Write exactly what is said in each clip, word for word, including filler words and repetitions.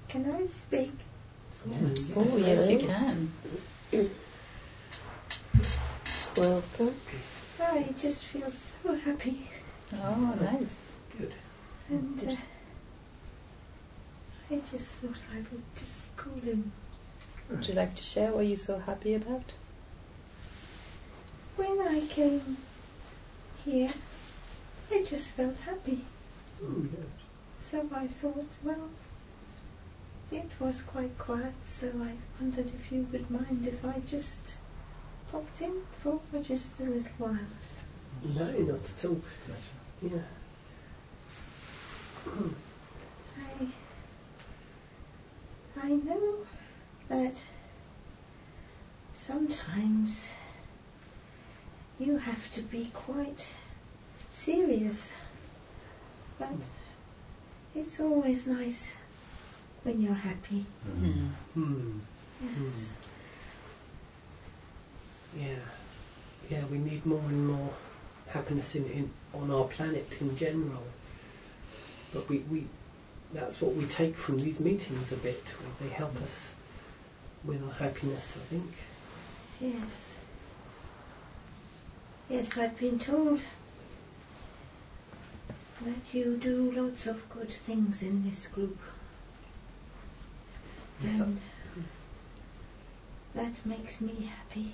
Can I speak? Yes. Oh, yes, you can. Welcome. I just feel so happy. Oh, nice. Good. And uh, I just thought I would just call him. Would you like to share what you're so happy about? When I came here, I just felt happy. Mm, good. So I thought, well, it was quite quiet, so I wondered if you would mind if I just popped in for just a little while. No, not at all. Yeah. I, I know that sometimes you have to be quite serious, but it's always nice when you're happy. Mm. Mm. Yes. Yeah. Yeah, we need more and more happiness in, in on our planet in general. But we, we that's what we take from these meetings a bit. They help us with our happiness, I think. Yes. Yes, I've been told that you do lots of good things in this group. Yeah. And that makes me happy.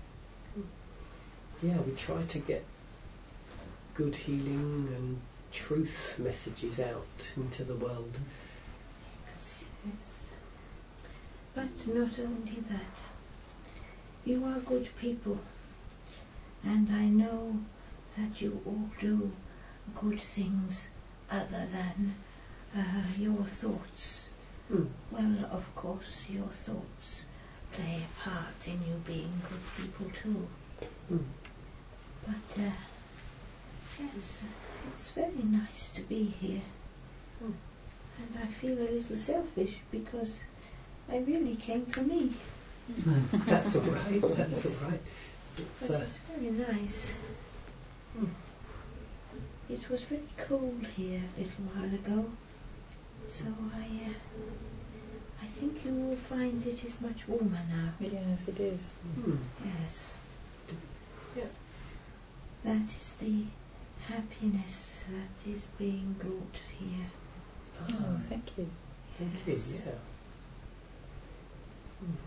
Yeah, we try to get good healing and truth messages out into the world. Yes. But not only that, you are good people, and I know that you all do good things other than uh, your thoughts. Mm. Well, of course, your thoughts play a part in you being good people too. Mm. But, uh, yes, it's very nice to be here. Mm. And I feel a little selfish because I really came for me. That's all right. That's all right. It's, But uh, it's very nice. Mm. It was very cold here a little while ago, so I, uh, I think you will find it is much warmer now. Yes, it is. mm. Yes. Yeah. That is the happiness that is being brought here. Oh, thank you. Thank Yes. you. Yeah. Mm.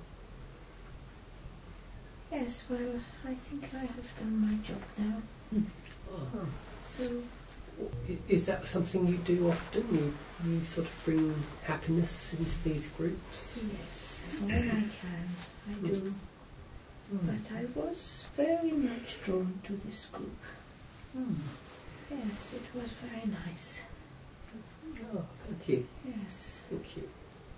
Yes, well, I think I have done my job now. Mm. Oh. So, I- Is that something you do often? You you sort of bring happiness into these groups? yes, when I can, I do. But I was very much drawn to this group. Mm. Yes, it was very nice. Oh, thank you. Yes, Thank you.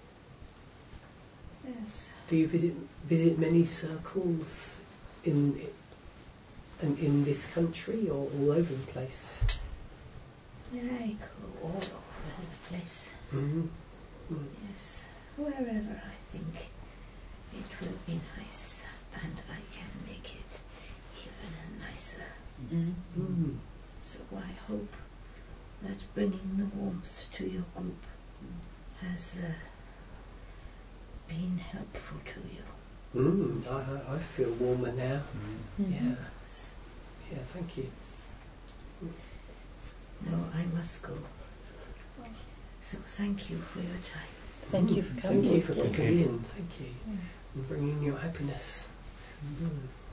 yes. Do you visit visit many circles in in, in this country or all over the place? I go all over the place. Mm-hmm. Mm. Yes, wherever I think it will be nice and I can make it even nicer. Mm. Mm. So I hope that bringing the warmth to your group has uh, been helpful to you. Mm. I, I I feel warmer now. Mhm. Yeah. Yeah. Thank you. Now I must go. So thank you for your time. Thank you Mm. for coming. Thank you for Thank coming you. in. Thank you. And bringing your happiness. Mm.